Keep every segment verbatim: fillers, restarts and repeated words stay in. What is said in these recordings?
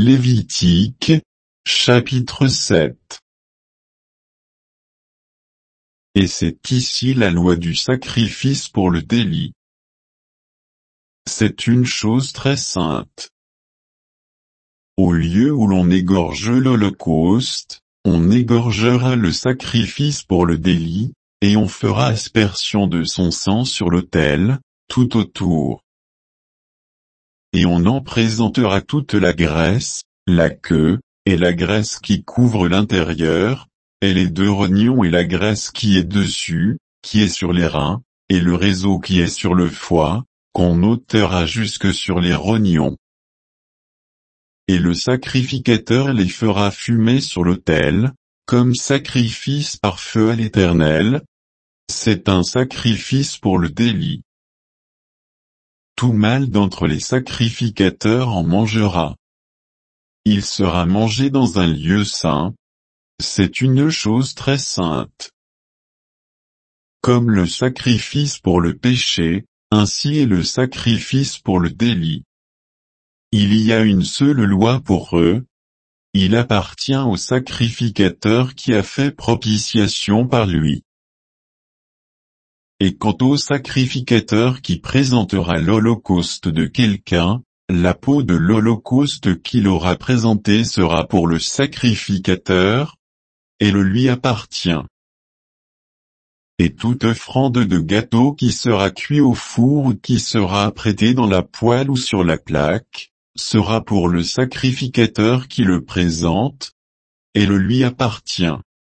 Lévitique, chapitre sept. Et c'est ici la loi du sacrifice pour le délit. C'est une chose très sainte. Au lieu où l'on égorge l'holocauste, on égorgera le sacrifice pour le délit, et on fera aspersion de son sang sur l'autel, tout autour. Et on en présentera toute la graisse, la queue, et la graisse qui couvre l'intérieur, et les deux rognons et la graisse qui est dessus, qui est sur les reins, et le réseau qui est sur le foie, qu'on ôtera jusque sur les rognons. Et le sacrificateur les fera fumer sur l'autel, comme sacrifice par feu à l'Éternel. C'est un sacrifice pour le délit. Tout mâle d'entre les sacrificateurs en mangera. Il sera mangé dans un lieu saint. C'est une chose très sainte. Comme le sacrifice pour le péché, ainsi est le sacrifice pour le délit. Il y a une seule loi pour eux. Il appartient au sacrificateur qui a fait propitiation par lui. Et quant au sacrificateur qui présentera l'holocauste de quelqu'un, la peau de l'holocauste qu'il aura présenté sera pour le sacrificateur, et le lui appartient. Et toute offrande de gâteau qui sera cuit au four ou qui sera apprêtée dans la poêle ou sur la plaque, sera pour le sacrificateur qui le présente, et le lui appartient.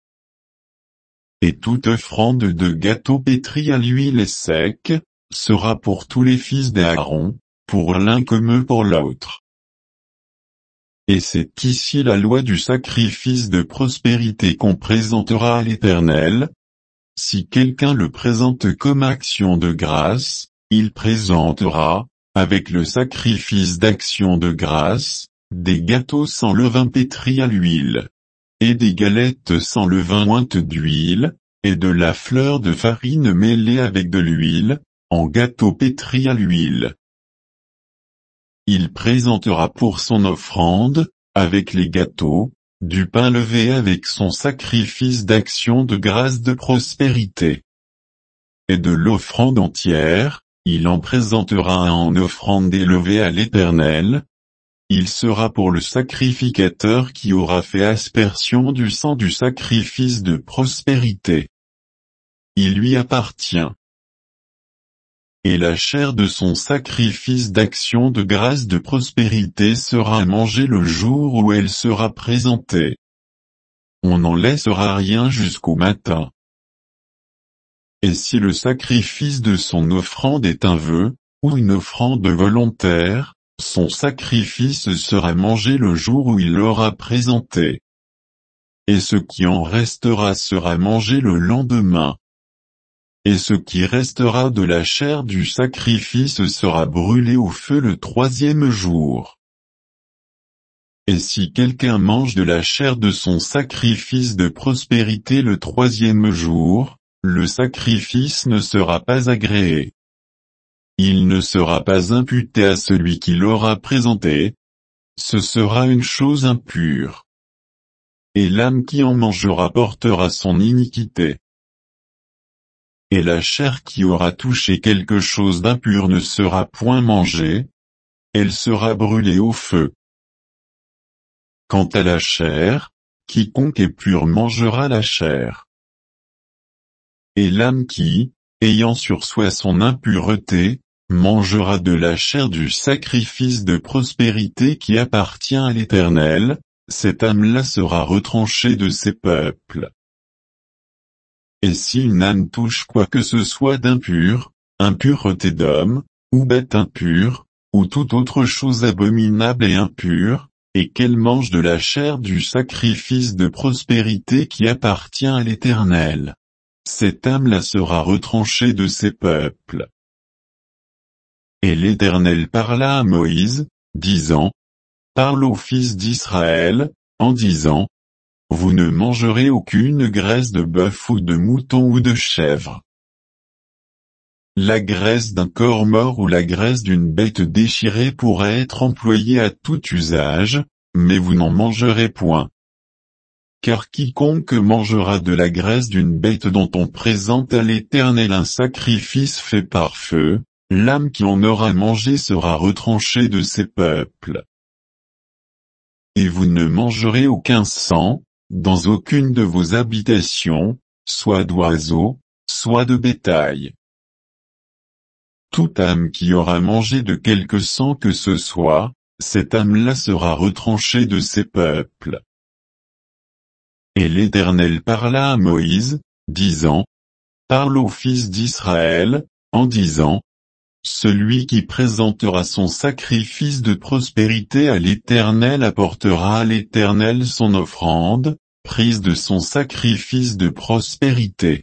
Et toute offrande de gâteau pétri à l'huile et sec, sera pour tous les fils d'Aaron, pour l'un comme pour l'autre. Et c'est ici la loi du sacrifice de prospérité qu'on présentera à l'Éternel. Si quelqu'un le présente comme action de grâce, il présentera, avec le sacrifice d'action de grâce, des gâteaux sans levain pétris à l'huile, et des galettes sans levain ointes d'huile, et de la fleur de farine mêlée avec de l'huile, en gâteau pétri à l'huile. Il présentera pour son offrande, avec les gâteaux, du pain levé avec son sacrifice d'action de grâce de prospérité. Et de l'offrande entière, il en présentera un en offrande élevée à l'Éternel. Il sera pour le sacrificateur qui aura fait aspersion du sang du sacrifice de prospérité. Il lui appartient. Et la chair de son sacrifice d'action de grâce de prospérité sera à manger le jour où elle sera présentée. On n'en laissera rien jusqu'au matin. Et si le sacrifice de son offrande est un vœu, ou une offrande volontaire, son sacrifice sera mangé le jour où il l'aura présenté. Et ce qui en restera sera mangé le lendemain. Et ce qui restera de la chair du sacrifice sera brûlé au feu le troisième jour. Et si quelqu'un mange de la chair de son sacrifice de prospérité le troisième jour, le sacrifice ne sera pas agréé. Il ne sera pas imputé à celui qui l'aura présenté. Ce sera une chose impure. Et l'âme qui en mangera portera son iniquité. Et la chair qui aura touché quelque chose d'impur ne sera point mangée. Elle sera brûlée au feu. Quant à la chair, quiconque est pur mangera la chair. Et l'âme qui, ayant sur soi son impureté, mangera de la chair du sacrifice de prospérité qui appartient à l'Éternel, cette âme-là sera retranchée de ses peuples. Et si une âme touche quoi que ce soit d'impur, impureté d'homme, ou bête impure, ou toute autre chose abominable et impure, et qu'elle mange de la chair du sacrifice de prospérité qui appartient à l'Éternel, cette âme-là sera retranchée de ses peuples. Et l'Éternel parla à Moïse, disant, parle aux fils d'Israël, en disant, vous ne mangerez aucune graisse de bœuf ou de mouton ou de chèvre. La graisse d'un corps mort ou la graisse d'une bête déchirée pourrait être employée à tout usage, mais vous n'en mangerez point. Car quiconque mangera de la graisse d'une bête dont on présente à l'Éternel un sacrifice fait par feu, l'âme qui en aura mangé sera retranchée de ses peuples. Et vous ne mangerez aucun sang, dans aucune de vos habitations, soit d'oiseaux, soit de bétail. Toute âme qui aura mangé de quelque sang que ce soit, cette âme-là sera retranchée de ses peuples. Et l'Éternel parla à Moïse, disant, parle aux fils d'Israël, en disant, celui qui présentera son sacrifice de prospérité à l'Éternel apportera à l'Éternel son offrande, prise de son sacrifice de prospérité.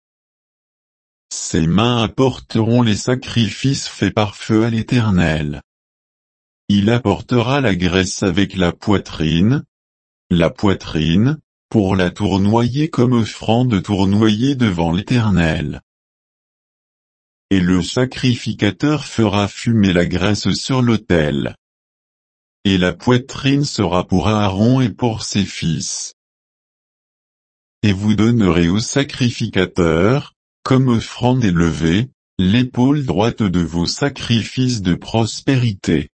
Ses mains apporteront les sacrifices faits par feu à l'Éternel. Il apportera la graisse avec la poitrine, la poitrine, pour la tournoyer comme offrande tournoyée devant l'Éternel. Et le sacrificateur fera fumer la graisse sur l'autel. Et la poitrine sera pour Aaron et pour ses fils. Et vous donnerez au sacrificateur, comme offrande élevée, l'épaule droite de vos sacrifices de prospérité.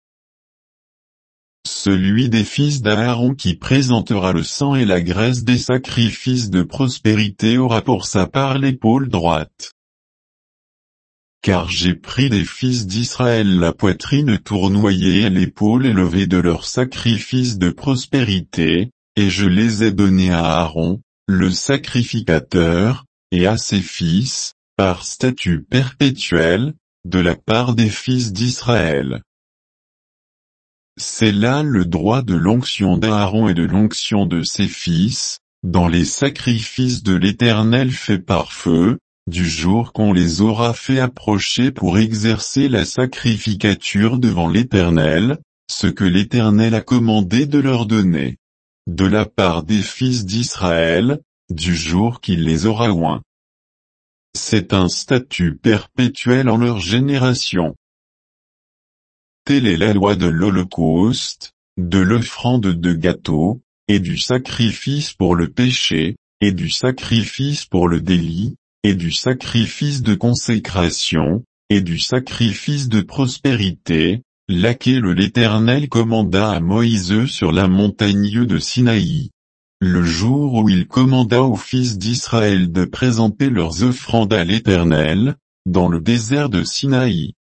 Celui des fils d'Aaron qui présentera le sang et la graisse des sacrifices de prospérité aura pour sa part l'épaule droite. Car j'ai pris des fils d'Israël la poitrine tournoyée et l'épaule élevée de leurs sacrifices de prospérité, et je les ai donnés à Aaron, le sacrificateur, et à ses fils, par statut perpétuel, de la part des fils d'Israël. C'est là le droit de l'onction d'Aaron et de l'onction de ses fils, dans les sacrifices de l'Éternel faits par feu, du jour qu'on les aura fait approcher pour exercer la sacrificature devant l'Éternel, ce que l'Éternel a commandé de leur donner. De la part des fils d'Israël, du jour qu'il les aura oints. C'est un statut perpétuel en leur génération. Telle est la loi de l'Holocauste, de l'offrande de gâteau, et du sacrifice pour le péché, et du sacrifice pour le délit, et du sacrifice de consécration, et du sacrifice de prospérité, laquelle l'Éternel commanda à Moïse sur la montagne de Sinaï. Le jour où il commanda aux fils d'Israël de présenter leurs offrandes à l'Éternel, dans le désert de Sinaï.